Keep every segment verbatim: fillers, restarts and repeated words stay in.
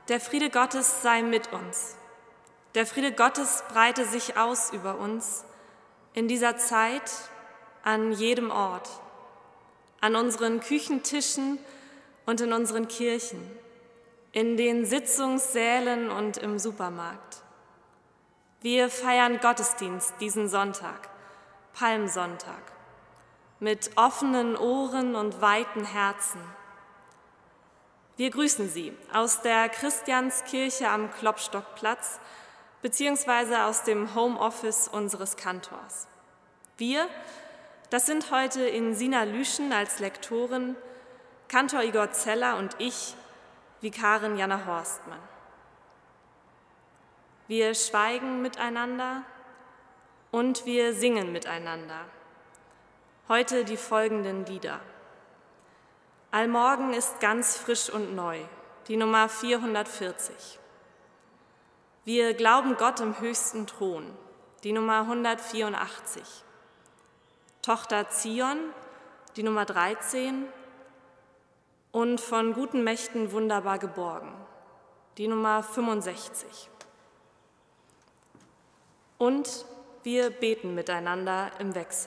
Der Friede Gottes sei mit uns. Der Friede Gottes breite sich aus über uns in dieser Zeit an jedem Ort, an unseren Küchentischen und in unseren Kirchen, in den Sitzungssälen und im Supermarkt. Wir feiern Gottesdienst diesen Sonntag, Palmsonntag, mit offenen Ohren und weiten Herzen. Wir grüßen Sie aus der Christianskirche am Klopstockplatz beziehungsweise aus dem Homeoffice unseres Kantors. Wir, das sind heute Insina Lüschen als Lektorin, Kantor Igor Zeller und ich, Vikarin Jana Horstmann. Wir schweigen miteinander und wir singen miteinander. Heute die folgenden Lieder. Allmorgen ist ganz frisch und neu, die Nummer vierhundertvierzig. Wir glauben Gott im höchsten Thron, die Nummer hundertvierundachtzig. Tochter Zion, die Nummer dreizehn. Und von guten Mächten wunderbar geborgen, die Nummer fünfundsechzig. Und wir beten miteinander im Wechsel.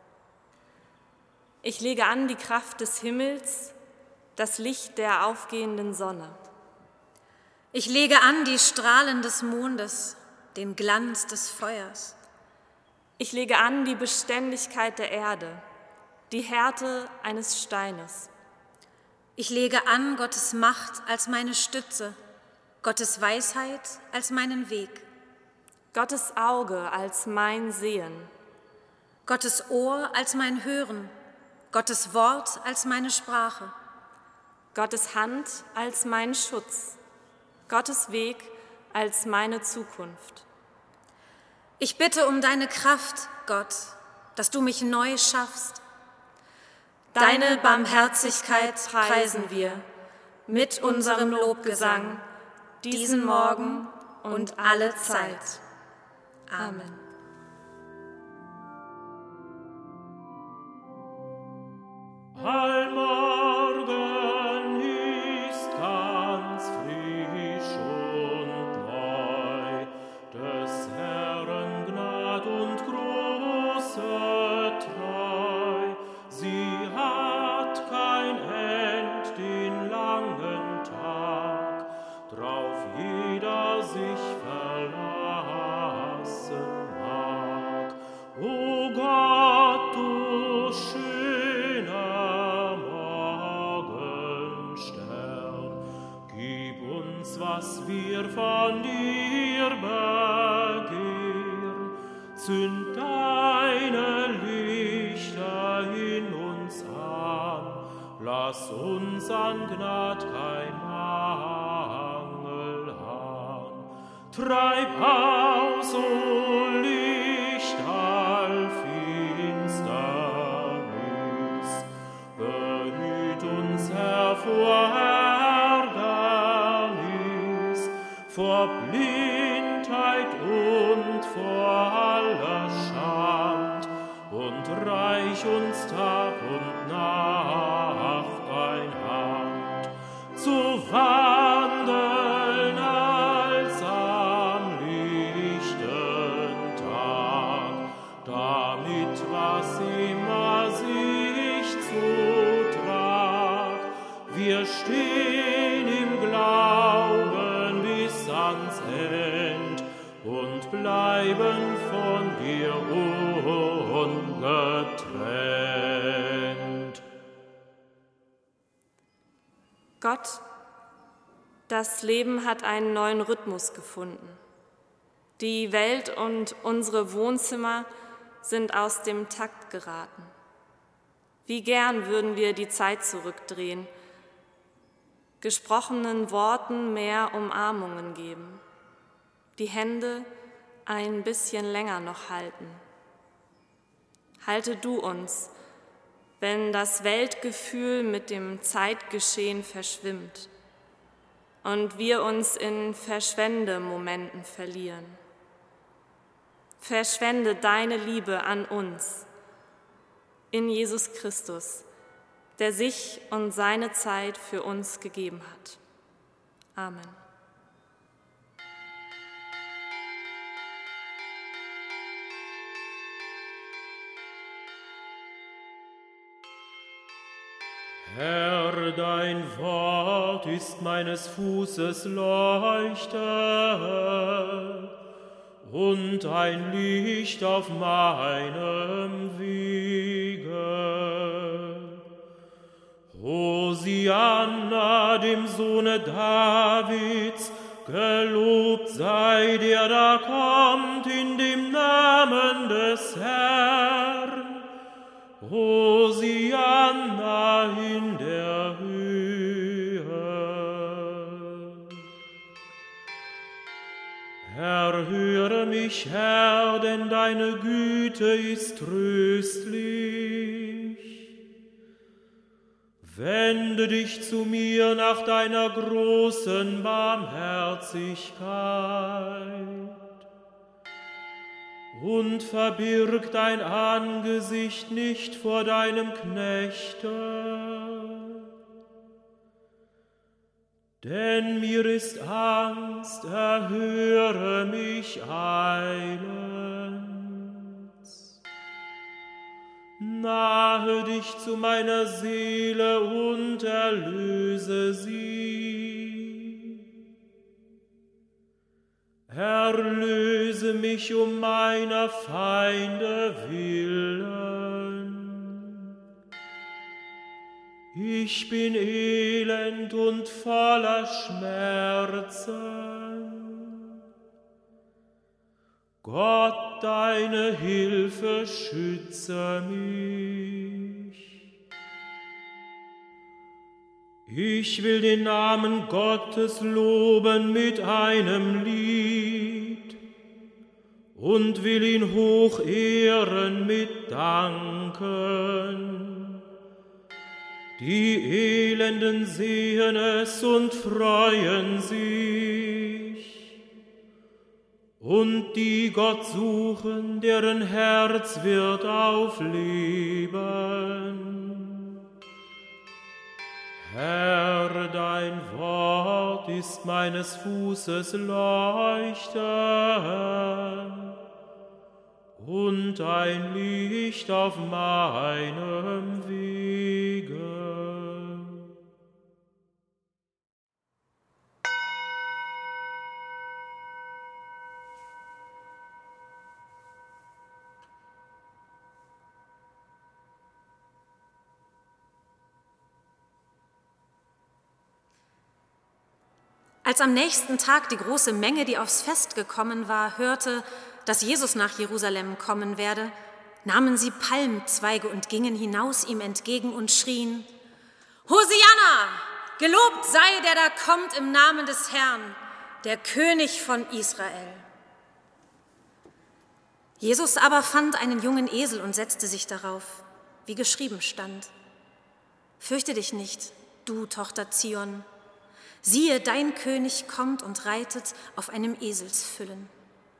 Ich lege an die Kraft des Himmels, das Licht der aufgehenden Sonne. Ich lege an die Strahlen des Mondes, den Glanz des Feuers. Ich lege an die Beständigkeit der Erde, die Härte eines Steines. Ich lege an Gottes Macht als meine Stütze, Gottes Weisheit als meinen Weg. Gottes Auge als mein Sehen. Gottes Ohr als mein Hören, Gottes Wort als meine Sprache. Gottes Hand als mein Schutz, Gottes Weg als meine Zukunft. Ich bitte um deine Kraft, Gott, dass du mich neu schaffst. Deine Barmherzigkeit preisen wir mit unserem Lobgesang diesen Morgen und alle Zeit. Amen. Allmorgen ist ganz frisch und neu, des Herrn Gnad und große Treu. Sie hat kein End den langen Tag, drauf jeder sich verlassen mag. O Gott, du schöner Morgenstern, gib uns, was wir von dir begehren. Zünd deine Lichter in uns an, lass uns an Gnad kein Mangel haben. Treib aus, o Licht, all Finsternis, behüt uns, Herr, vor Ärgernis, vor Blindheit und vor aller Schand, und reich uns Tag und Nacht dein Hand, zu wandeln als am lichten Tag, damit was immer sich zutrag, wir stehen im Glauben bis ans End und bleiben von dir ungetrennt. Gott, das Leben hat einen neuen Rhythmus gefunden. Die Welt und unsere Wohnzimmer sind aus dem Takt geraten. Wie gern würden wir die Zeit zurückdrehen, gesprochenen Worten mehr Umarmungen geben, die Hände ein bisschen länger noch halten. Halte du uns, wenn das Weltgefühl mit dem Zeitgeschehen verschwimmt und wir uns in Verschwendemomenten verlieren. Verschwende deine Liebe an uns, in Jesus Christus, der sich und seine Zeit für uns gegeben hat. Amen. Herr, dein Wort ist meines Fußes Leuchte und ein Licht auf meinem Wege. Hosianna, dem Sohne Davids, gelobt sei der da kommt in dem Namen des Herrn. Hosianna in der Höhe. Erhöre mich, Herr, denn deine Güte ist tröstlich. Wende dich zu mir nach deiner großen Barmherzigkeit und verbirg dein Angesicht nicht vor deinem Knechte. Denn mir ist Angst, erhöre mich eilends. Nahe dich zu meiner Seele und erlöse sie. Erlöse mich um meiner Feinde willen. Ich bin elend und voller Schmerzen. Gott, deine Hilfe schütze mich. Ich will den Namen Gottes loben mit einem Lied und will ihn hoch ehren mit Danken. Die Elenden sehen es und freuen sich, und die Gott suchen, deren Herz wird aufleben. Herr, dein Wort ist meines Fußes Leuchte und ein Licht auf meinem Wege. Als am nächsten Tag die große Menge, die aufs Fest gekommen war, hörte, dass Jesus nach Jerusalem kommen werde, nahmen sie Palmzweige und gingen hinaus ihm entgegen und schrien: Hosianna, gelobt sei, der da kommt im Namen des Herrn, der König von Israel. Jesus aber fand einen jungen Esel und setzte sich darauf, wie geschrieben stand: Fürchte dich nicht, du Tochter Zion. Siehe, dein König kommt und reitet auf einem Eselsfüllen.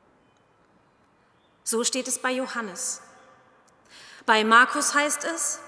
So steht es bei Johannes. Bei Markus heißt es: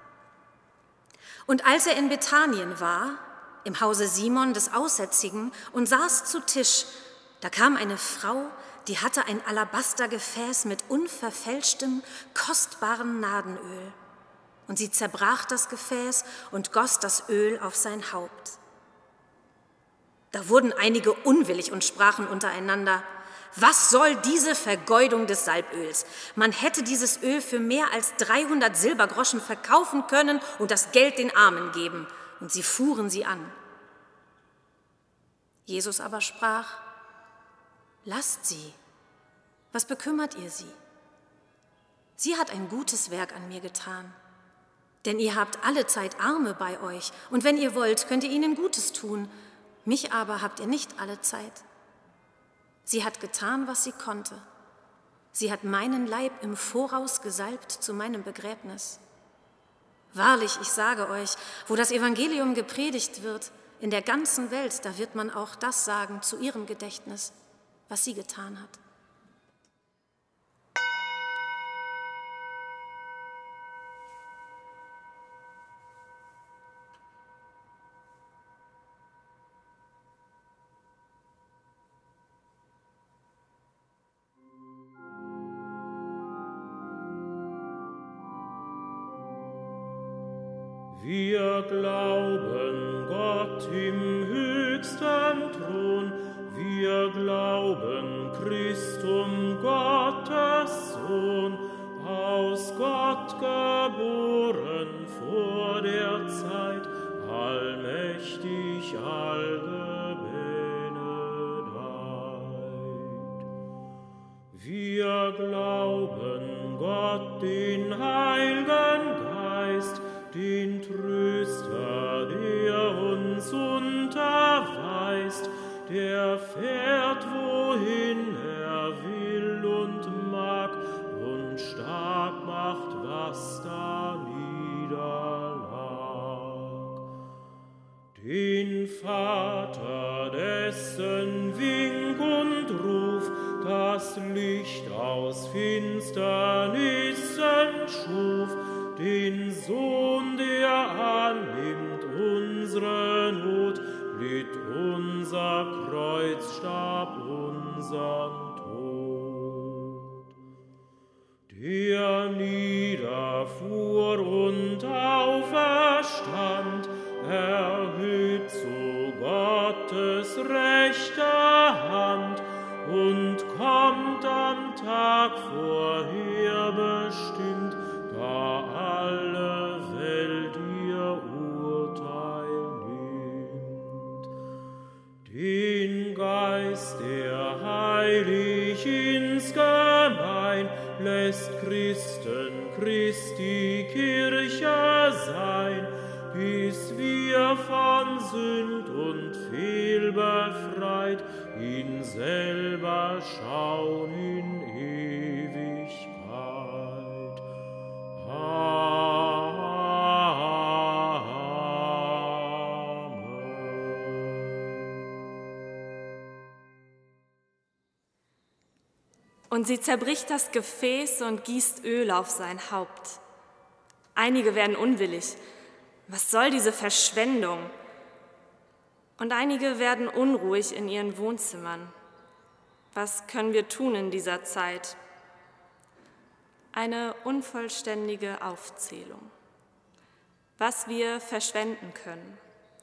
Und als er in Bethanien war, im Hause Simon des Aussätzigen, und saß zu Tisch, da kam eine Frau, die hatte ein Alabastergefäß mit unverfälschtem, kostbarem Nadenöl. Und sie zerbrach das Gefäß und goss das Öl auf sein Haupt. Da wurden einige unwillig und sprachen untereinander: Was soll diese Vergeudung des Salböls? Man hätte dieses Öl für mehr als dreihundert Silbergroschen verkaufen können und das Geld den Armen geben. Und sie fuhren sie an. Jesus aber sprach: Lasst sie, was bekümmert ihr sie? Sie hat ein gutes Werk an mir getan. Denn ihr habt allezeit Arme bei euch, und wenn ihr wollt, könnt ihr ihnen Gutes tun. Mich aber habt ihr nicht alle Zeit. Sie hat getan, was sie konnte. Sie hat meinen Leib im Voraus gesalbt zu meinem Begräbnis. Wahrlich, ich sage euch, wo das Evangelium gepredigt wird, in der ganzen Welt, da wird man auch das sagen zu ihrem Gedächtnis, was sie getan hat. Wir glauben Wir glauben Christum, Gottes Sohn, aus Gott geboren vor der Zeit, allmächtig, allgebenedeit. Wir glauben Gott, den Heiligen Geist, den Tröster, der uns unterweist, der fährt, wohin er will und mag, und stark macht, was da niederlag. Den Vater, dessen Wink und Ruf das Licht aus Finsternissen schuf, den Sohn, der annimmt unsere Not, litt unser Kreuz, starb unsern Tod. Der niederfuhr und auferstand, erhöht zu Gottes rechter Hand und kommt am Tag vorher bestimmt, da alle Welt ihr Urteil nimmt. Den Geist, der heilig insgemein lässt Christen Christi Kirche sein, bis wir von Sünd und Fehl befreit ihn selber schauen in Ewigkeit. Und sie zerbricht das Gefäß und gießt Öl auf sein Haupt. Einige werden unwillig. Was soll diese Verschwendung? Und einige werden unruhig in ihren Wohnzimmern. Was können wir tun in dieser Zeit? Eine unvollständige Aufzählung. Was wir verschwenden können.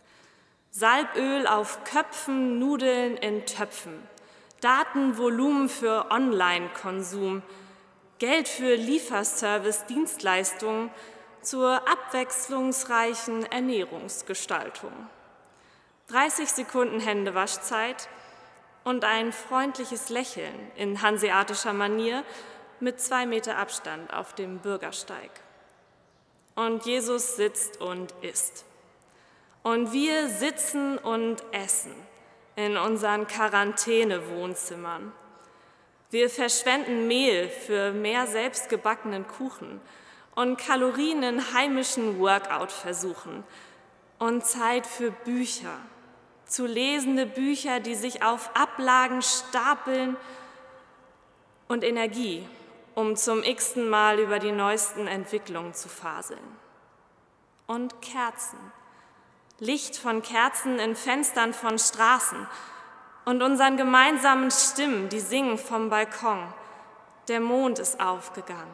Salböl auf Köpfen, Nudeln in Töpfen. Datenvolumen für Online-Konsum, Geld für Lieferservice-Dienstleistungen zur abwechslungsreichen Ernährungsgestaltung, dreißig Sekunden Händewaschzeit und ein freundliches Lächeln in hanseatischer Manier mit zwei Meter Abstand auf dem Bürgersteig. Und Jesus sitzt und isst. Und wir sitzen und essen in unseren Quarantäne-Wohnzimmern. Wir verschwenden Mehl für mehr selbstgebackenen Kuchen und Kalorien in heimischen Workout-Versuchen und Zeit für Bücher, zu lesende Bücher, die sich auf Ablagen stapeln, und Energie, um zum x-ten Mal über die neuesten Entwicklungen zu faseln. Und Kerzen. Licht von Kerzen in Fenstern von Straßen und unseren gemeinsamen Stimmen, die singen vom Balkon. Der Mond ist aufgegangen.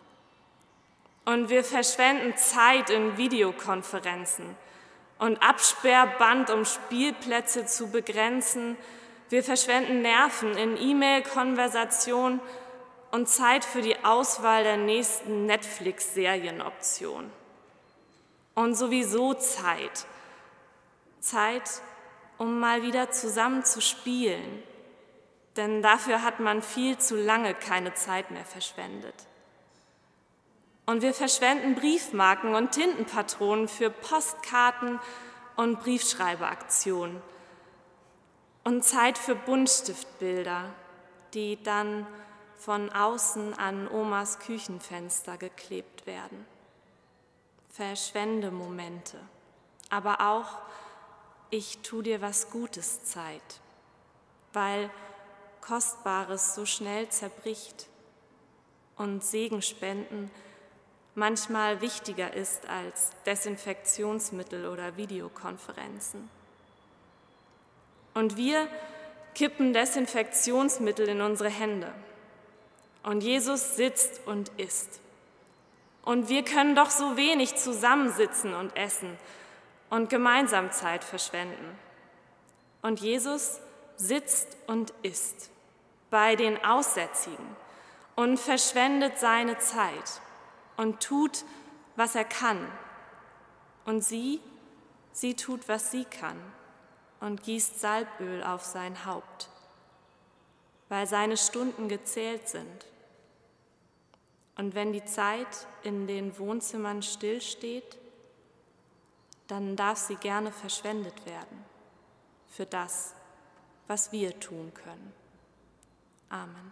Und wir verschwenden Zeit in Videokonferenzen und Absperrband, um Spielplätze zu begrenzen. Wir verschwenden Nerven in E-Mail-Konversation und Zeit für die Auswahl der nächsten Netflix-Serienoption. Und sowieso Zeit. Zeit, um mal wieder zusammen zu spielen, denn dafür hat man viel zu lange keine Zeit mehr verschwendet. Und wir verschwenden Briefmarken und Tintenpatronen für Postkarten und Briefschreibeaktionen und Zeit für Buntstiftbilder, die dann von außen an Omas Küchenfenster geklebt werden. Verschwendemomente, aber auch ich tu dir was Gutes Zeit, weil Kostbares so schnell zerbricht und Segenspenden manchmal wichtiger ist als Desinfektionsmittel oder Videokonferenzen. Und wir kippen Desinfektionsmittel in unsere Hände. Und Jesus sitzt und isst. Und wir können doch so wenig zusammensitzen und essen und gemeinsam Zeit verschwenden. Und Jesus sitzt und isst bei den Aussätzigen und verschwendet seine Zeit und tut, was er kann. Und sie, sie tut, was sie kann und gießt Salböl auf sein Haupt, weil seine Stunden gezählt sind. Und wenn die Zeit in den Wohnzimmern stillsteht, dann darf sie gerne verschwendet werden für das, was wir tun können. Amen.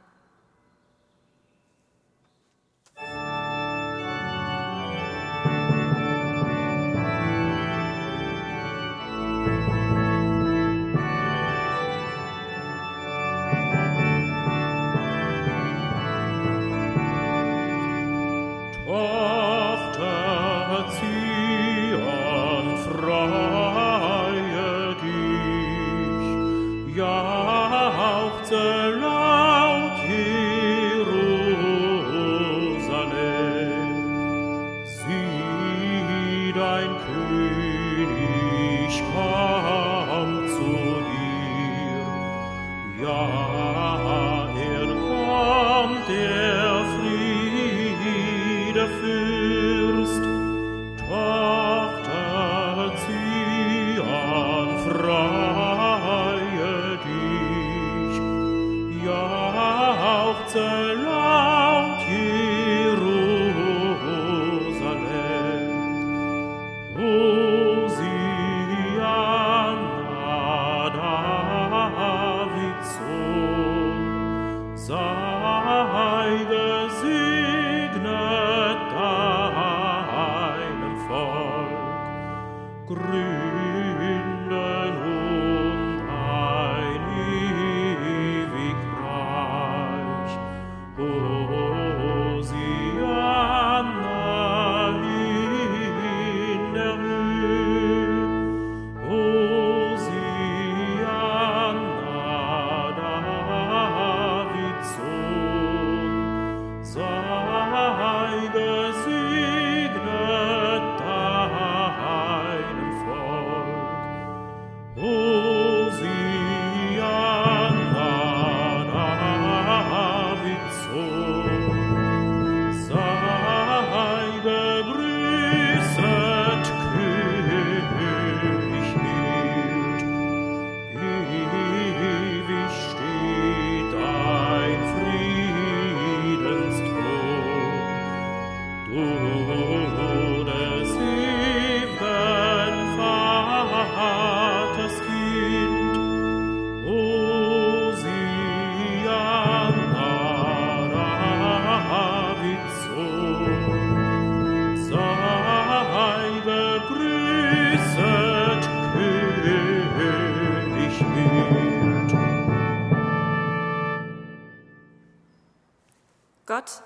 Gott,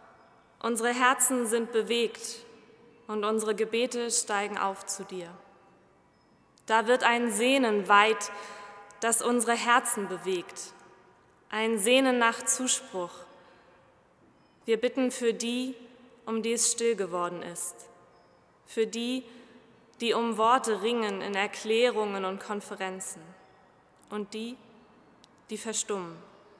unsere Herzen sind bewegt und unsere Gebete steigen auf zu dir. Da wird ein Sehnen weit, das unsere Herzen bewegt, ein Sehnen nach Zuspruch. Wir bitten für die, um die es still geworden ist, für die, die um Worte ringen in Erklärungen und Konferenzen und die, die verstummen.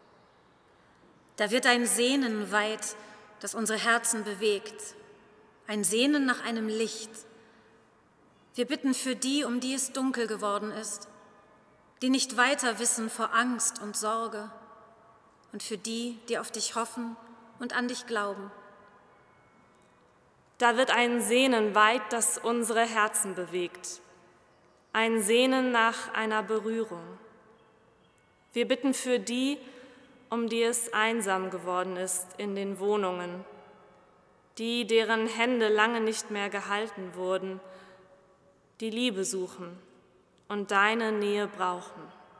Da wird ein Sehnen weit, das unsere Herzen bewegt, ein Sehnen nach einem Licht. Wir bitten für die, um die es dunkel geworden ist, die nicht weiter wissen vor Angst und Sorge, und für die, die auf dich hoffen und an dich glauben. Da wird ein Sehnen weit, das unsere Herzen bewegt, ein Sehnen nach einer Berührung. Wir bitten für die, um die es einsam geworden ist in den Wohnungen, die, deren Hände lange nicht mehr gehalten wurden, die Liebe suchen und deine Nähe brauchen.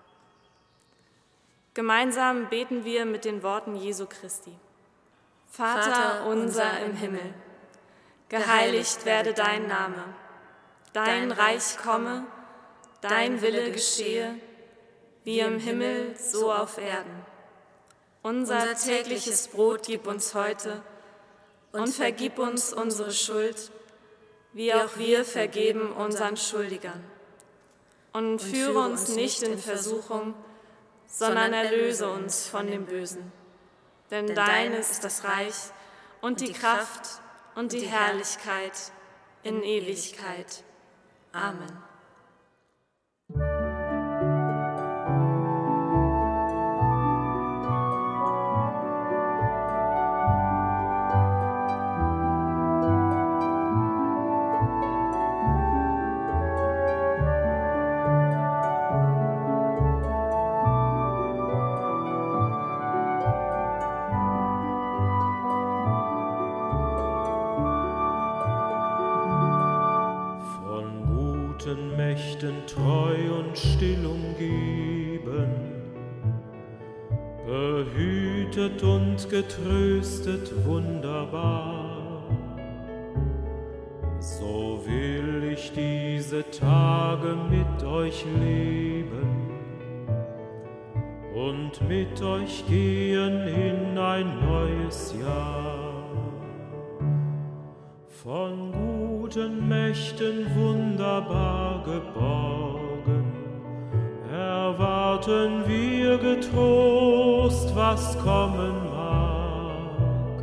Gemeinsam beten wir mit den Worten Jesu Christi. Vater, Vater unser im Himmel, geheiligt werde dein Name, dein Reich komme, dein Wille geschehe, wie im Himmel, so auf Erden. Unser tägliches Brot gib uns heute und vergib uns unsere Schuld, wie auch wir vergeben unseren Schuldigern. Und führe uns nicht in Versuchung, sondern erlöse uns von dem Bösen. Denn dein ist das Reich und die Kraft und die Herrlichkeit in Ewigkeit. Amen. Mächten treu und still umgeben, behütet und getröstet wunderbar. So will ich diese Tage mit euch leben und mit euch gehen in ein neues Jahr. Von guten Mächten wunderbar geborgen, erwarten wir getrost, was kommen mag.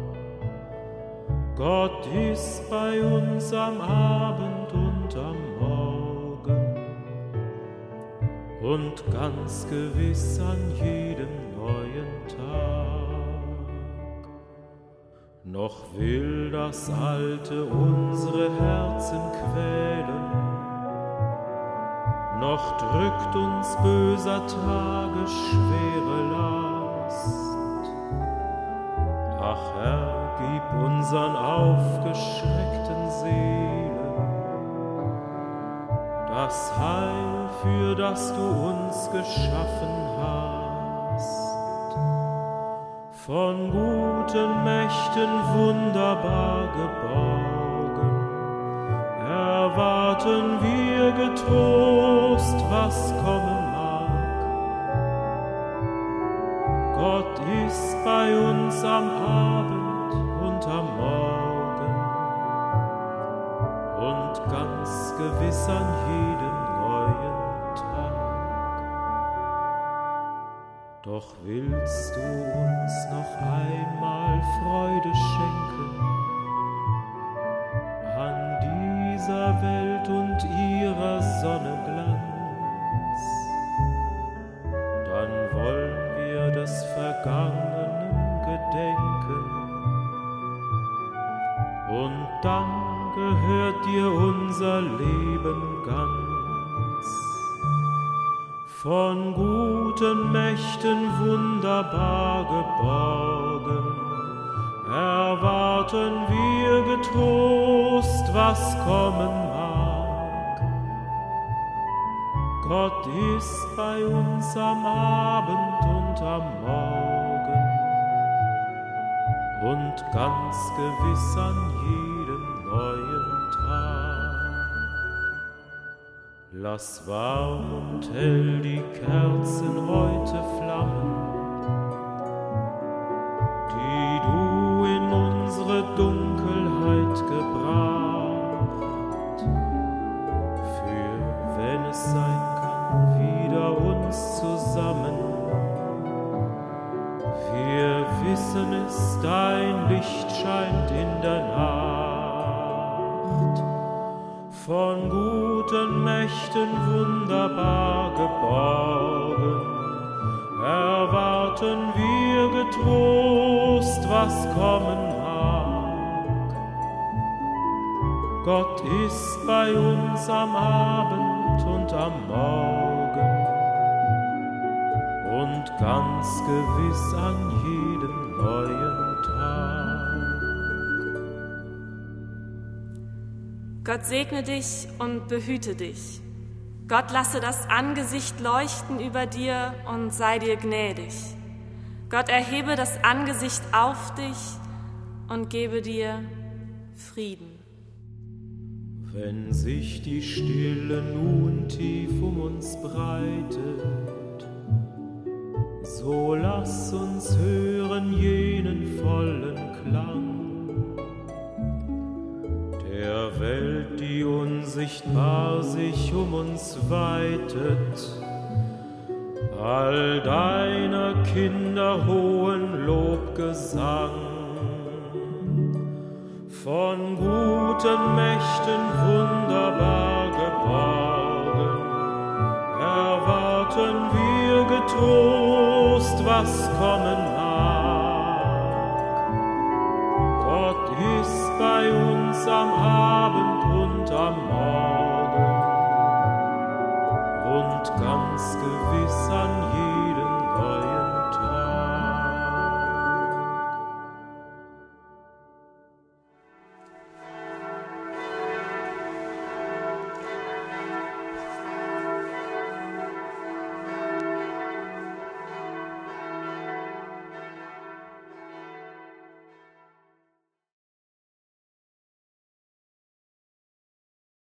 Gott ist bei uns am Abend und am Morgen und ganz gewiss an jedem neuen Tag. Noch will das Alte unsere Herzen quälen, noch drückt uns böser Tage schwere Last. Ach Herr, gib unseren aufgeschreckten Seelen das Heil, für das du uns geschaffen hast. Von guten Mächten wunderbar geborgen, erwarten wir getrost, was kommen mag. Gott ist bei uns am Abend und am Morgen und ganz gewiss an jedem neuen Tag. Doch willst du uns noch einmal Freude schenken an dieser Welt und ihrer Sonne Glanz, dann wollen wir des Vergangenen gedenken und dann gehört dir unser Leben ganz. Von guten Mächten wunderbar geborgen, erwarten wir getrost, was kommen mag. Gott ist bei uns am Abend und am Morgen und ganz gewiss an jedem neuen Tag. Lass warm und hell die Kerzen heute flammen, die du in unsere Dunkelheit gebracht, für wenn es sein kann, wieder uns zusammen. Wir wissen es, dein Licht scheint in der Nacht. Von guten Mächten wunderbar geborgen, erwarten wir getrost, was kommen mag. Gott ist bei uns am Abend und am Morgen und ganz gewiss an jedem neuen Tag. Gott segne dich und behüte dich. Gott lasse das Angesicht leuchten über dir und sei dir gnädig. Gott erhebe das Angesicht auf dich und gebe dir Frieden. Wenn sich die Stille nun tief um uns breitet, so lass uns hören jenen vollen Klang der Welt, die unsichtbar sich um uns weitet, all deiner Kinder hohen Lobgesang. Von guten Mächten wunderbar geborgen, erwarten wir getrost, was kommen mag. Gott ist bei uns am Abend und am Morgen und ganz gewiss an jedem